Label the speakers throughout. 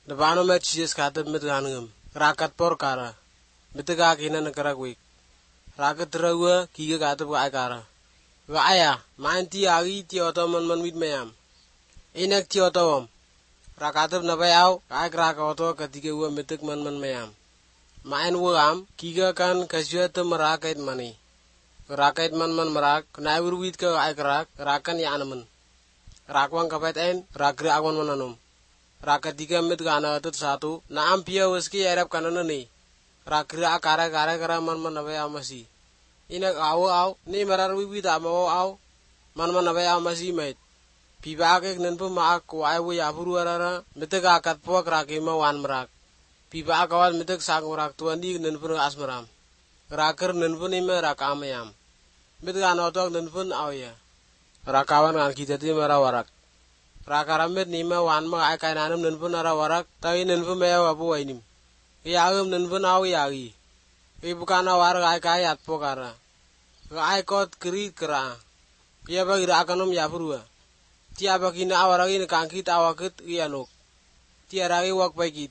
Speaker 1: Dabano met Jesus katep mit ganum. Rakat por kara. Mitega kina nakara kwik. Rakat rawa kiga katep ga kara. Ga aya, manti agi ti otoman man mit mayam. Inak ti otowam. Rakatep nabayaw ay krakato katika uwa mitek man mayam. Main wam kiga kan kasyata marakait mani. Rakait man marak na urwit ka ay rakan ya anaman. Rakwang kapait en rakri akwan mananum. Rakatika mit gana atut satu na ampia waski erap kanana ni. Rakri akara man nabayaw masi. Inak aw ni mararwit amaw aw man nabayaw masi mait. Pibakek nenpo maak kuai wo yapuru arara mitek akat po krakima wan merak. Pibak kawan mitek sang merak tuan di nenpo asmaram. Raker nenpo ni me rakamayam. Mitek anotok nenpo awya. Rakawan kan kita ti merawarak. Rakaramit ni me wan ma ay kainanam nenpo narawarak tawi nenpo meya wapu wainim. Iyagam nenpo aw yagi. Ibukan awar ay kayat po kara. Ay kot kiri kera. Iya bagi rakanum yapuru. Tiap kina awaragi ni kangkit awakit ianok. Tiaragi wak baikit.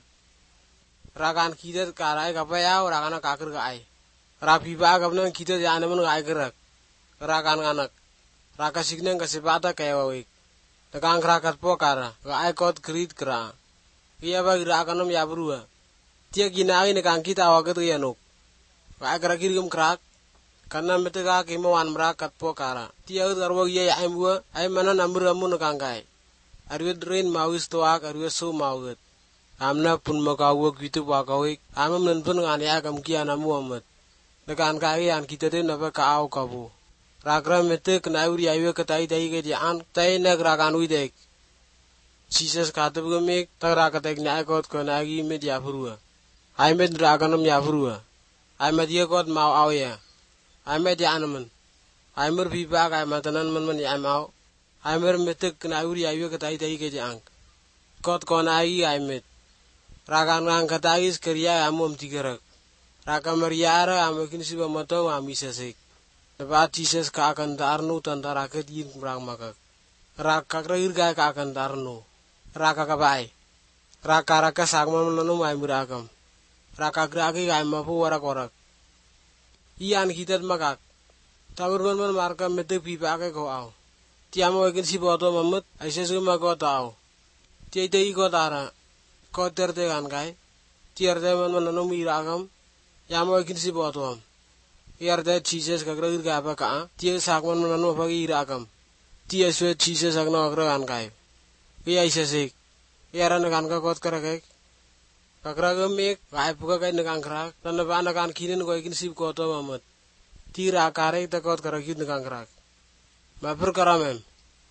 Speaker 1: Rakan kita karai kapayaw rakana kakir kai. Rapi ba kapnang kita janaman kai gerak. Rakan kanak. Rakasiknang kasipata kayawawik. Tekang rakat po kara. Kai kot krit kera. Iya bagi rakanum yabrua. Tiap kinagi ni kangkit awakit ianok. Kai kerakirgum kerak. Karena metega kimawan merakat po kara. Tiya utarwag iya yaimwa ay manan amuramu nakangkai. Arwid rin mawis toak arwid so mawit. Amna pun makawag gitu wakawik. Amam nanpun ngani akam kian amu amat. Nakangkai an kita din napa kaaw kabu. Rakra mete kena uri aywe katai tahi ke jaan. Tai nak rakan widek. Jesus katub gemik. Tak rakatek ni aikot kena agi med yapurua. Ay med rakanam yapurua. Ay med ye kot mau awya. Aimer di anaman, aimer pipa kay matanan man yamaw, aimer metek na uri aywe katai tahi ke jang, kot kona ai aimet, rakan ngang katagis kerja amom tigerak, rakam meriara amekin si bamato amisa sek, dapat Jesus ka akan tarnu tantara ketin merang makak, rakak rahir gay ka akan tarnu, rakakabai, raka sagman nanum aimer akam, rakak raki ay mapu warak. Iyan kita makak. Tabur man marka mete pipa ke ko aw. Tiamo ekin si boto mamut aise suma ko tao. Tiite I ko tara. Ko terte kan kai. Tiarte man nanum irakam. Yamo ekin si boto am. Iarte Jesus kakra ka apa ka. Tie sakman nanum pagi irakam. Tie swe Jesus akna kakra kan kai. Iya aise sik. Iaran kan ka kot karakek. Kakraga mek gai puka kai nakang krak tan bana kan kinin ko ikin sip ko to mamat tira kare ta kot karakit nakang krak mapur karamem